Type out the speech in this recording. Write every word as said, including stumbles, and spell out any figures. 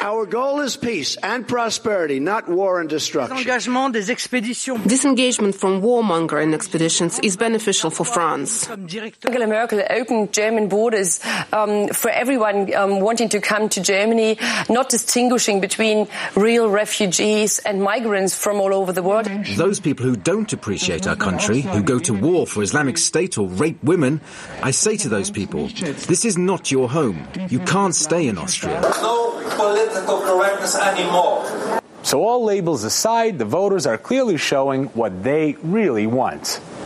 Our goal is peace and prosperity, not war and destruction. Disengagement from warmongering expeditions is beneficial for France. Angela Merkel opened German borders um, for everyone um, wanting to come to Germany, not distinguishing between real refugees and migrants from all over the world. Those people who don't appreciate our country, who go to war for Islamic State or rape women, I say to those people, this is not your home. You can't stay in Austria. No political correctness anymore. So all labels aside, the voters are clearly showing what they really want.